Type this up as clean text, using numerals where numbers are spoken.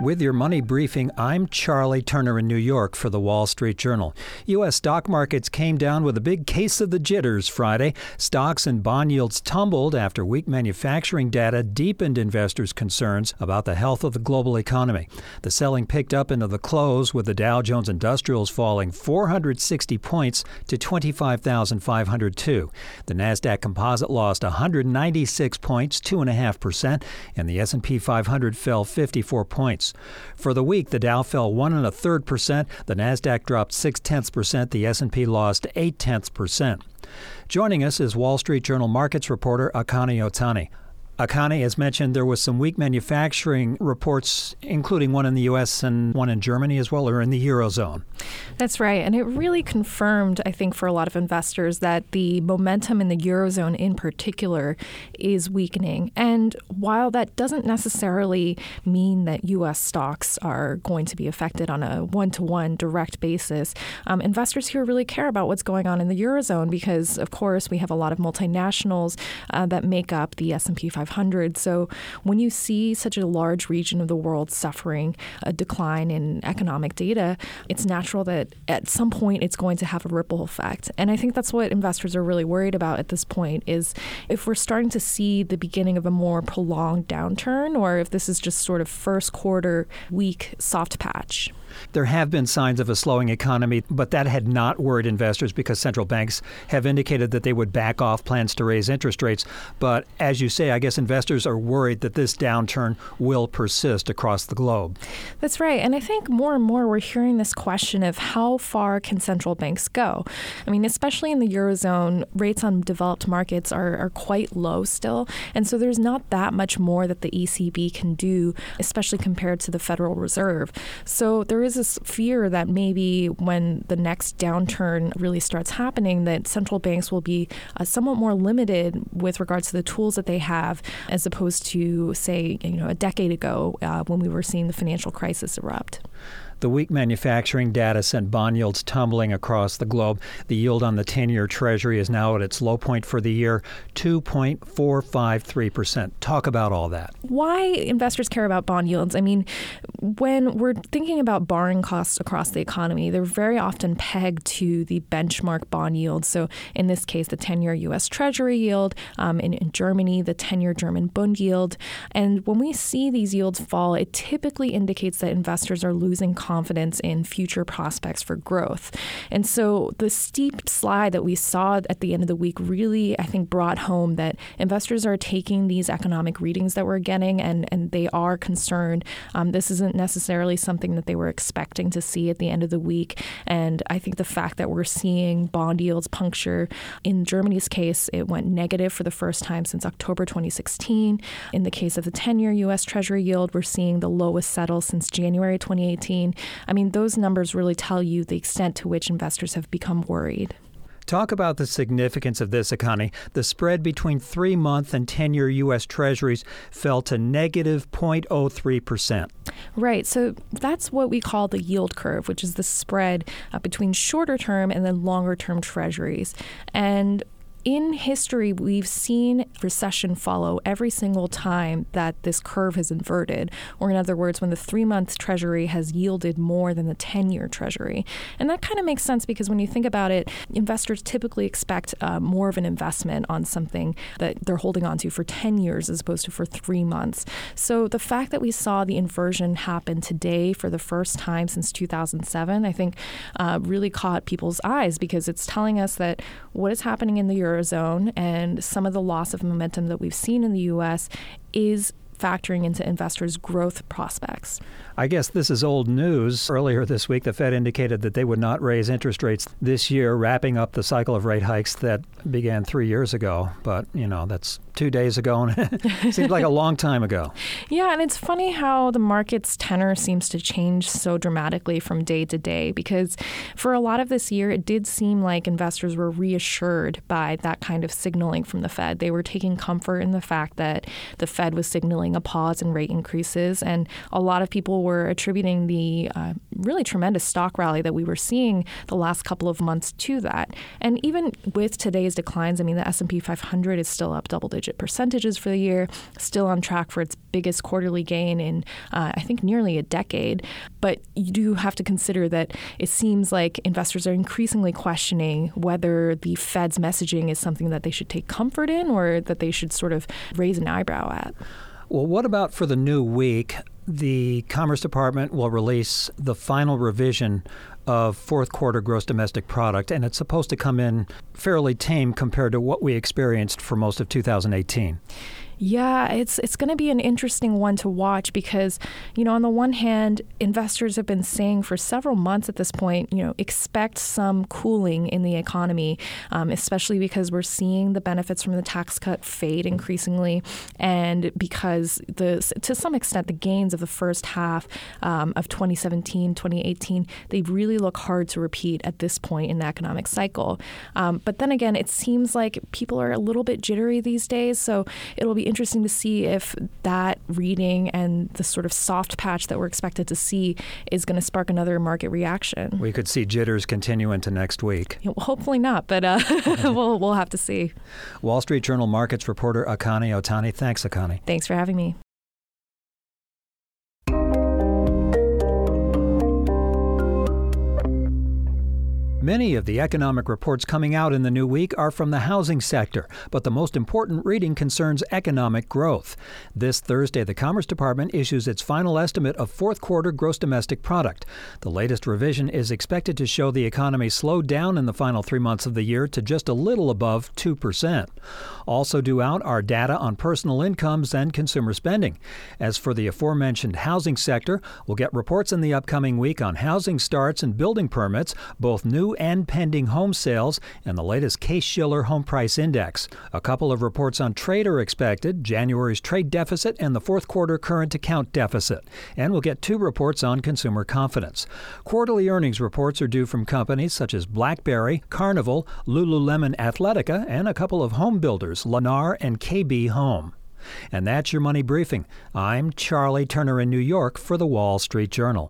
With your money briefing, I'm Charlie Turner in New York for the Wall Street Journal. U.S. stock markets came down with a big case of the jitters Friday. Stocks and bond yields tumbled after weak manufacturing data deepened investors' concerns about the health of the global economy. The selling picked up into the close, with the Dow Jones Industrials falling 460 points to 25,502. The Nasdaq Composite lost 196 points, 2.5%, and the S&P 500 fell 54 points. For the week, the Dow fell 1 1/3%, the Nasdaq dropped 0.6%, the S&P lost 0.8%. Joining us is Wall Street Journal markets reporter Akane Otani. Akane, as mentioned, there was some weak manufacturing reports, including one in the U.S. and one in Germany as well, or in the Eurozone. That's right. And it really confirmed, I think, for a lot of investors that the momentum in the Eurozone in particular is weakening. And while that doesn't necessarily mean that U.S. stocks are going to be affected on a one-to-one direct basis, investors here really care about what's going on in the Eurozone because, of course, we have a lot of multinationals that make up the S&P 500. So when you see such a large region of the world suffering a decline in economic data, it's natural that at some point it's going to have a ripple effect. And I think that's what investors are really worried about at this point is if we're starting to see the beginning of a more prolonged downturn or if this is just sort of first quarter weak soft patch. There have been signs of a slowing economy, but that had not worried investors because central banks have indicated that they would back off plans to raise interest rates. But as you say, I guess investors are worried that this downturn will persist across the globe. That's right. And I think more and more we're hearing this question of how far can central banks go? I mean, especially in the Eurozone, rates on developed markets are quite low still. And so there's not that much more that the ECB can do, especially compared to the Federal Reserve. So there is this fear that maybe when the next downturn really starts happening, that central banks will be somewhat more limited with regards to the tools that they have, as opposed to, say, a decade ago when we were seeing the financial crisis erupt. The weak manufacturing data sent bond yields tumbling across the globe. The yield on the 10-year Treasury is now at its low point for the year, 2.453%. Talk about all that. Why investors care about bond yields? I mean, when we're thinking about borrowing costs across the economy, they're very often pegged to the benchmark bond yield. So in this case, the 10-year U.S. Treasury yield, in Germany, the 10-year German Bund yield. And when we see these yields fall, it typically indicates that investors are losing confidence in future prospects for growth. And so the steep slide that we saw at the end of the week really, I think, brought home that investors are taking these economic readings that we're getting and they are concerned. This isn't necessarily something that they were expecting to see at the end of the week. And I think the fact that we're seeing bond yields puncture, in Germany's case, it went negative for the first time since October 2016. In the case of the 10-year U.S. Treasury yield, we're seeing the lowest settle since January 2018. I mean, those numbers really tell you the extent to which investors have become worried. Talk about the significance of this, Akane. The spread between 3-month and 10-year U.S. Treasuries fell to negative 0.03%. Right. So that's what we call the yield curve, which is the spread between shorter term and then longer term Treasuries. And in history, we've seen recession follow every single time that this curve has inverted, or in other words, when the 3-month Treasury has yielded more than the 10-year Treasury. And that kind of makes sense because when you think about it, investors typically expect more of an investment on something that they're holding on to for 10 years as opposed to for 3 months. So the fact that we saw the inversion happen today for the first time since 2007, I think really caught people's eyes because it's telling us that what is happening in the Eurozone and some of the loss of momentum that we've seen in the U.S. is factoring into investors' growth prospects. I guess this is old news. Earlier this week, the Fed indicated that they would not raise interest rates this year, wrapping up the cycle of rate hikes that began 3 years ago. But, that's 2 days ago, and it seems like a long time ago. Yeah, and it's funny how the market's tenor seems to change so dramatically from day to day, because for a lot of this year, it did seem like investors were reassured by that kind of signaling from the Fed. They were taking comfort in the fact that the Fed was signaling signaling a pause in rate increases. And a lot of people were attributing the really tremendous stock rally that we were seeing the last couple of months to that. And even with today's declines, I mean, the S&P 500 is still up double-digit percentages for the year, still on track for its biggest quarterly gain in, I think, nearly a decade. But you do have to consider that it seems like investors are increasingly questioning whether the Fed's messaging is something that they should take comfort in or that they should sort of raise an eyebrow at. Well, what about for the new week? The Commerce Department will release the final revision of fourth quarter gross domestic product, and it's supposed to come in fairly tame compared to what we experienced for most of 2018. Yeah, it's going to be an interesting one to watch because, on the one hand, investors have been saying for several months at this point, expect some cooling in the economy, especially because we're seeing the benefits from the tax cut fade increasingly, and because to some extent the gains of the first half of 2017, 2018, they really look hard to repeat at this point in the economic cycle. But then again, it seems like people are a little bit jittery these days, so it'll be interesting to see if that reading and the sort of soft patch that we're expected to see is going to spark another market reaction. We could see jitters continue into next week. Well, hopefully not, but we'll have to see. Wall Street Journal markets reporter Akani Otani. Thanks, Akani. Thanks for having me. Many of the economic reports coming out in the new week are from the housing sector, but the most important reading concerns economic growth. This Thursday, the Commerce Department issues its final estimate of fourth quarter gross domestic product. The latest revision is expected to show the economy slowed down in the final 3 months of the year to just a little above 2%. Also due out are data on personal incomes and consumer spending. As for the aforementioned housing sector, we'll get reports in the upcoming week on housing starts and building permits, both new and pending home sales, and the latest Case-Shiller Home Price Index. A couple of reports on trade are expected, January's trade deficit and the fourth quarter current account deficit. And we'll get 2 reports on consumer confidence. Quarterly earnings reports are due from companies such as BlackBerry, Carnival, Lululemon Athletica, and a couple of home builders, Lennar and KB Home. And that's your Money Briefing. I'm Charlie Turner in New York for the Wall Street Journal.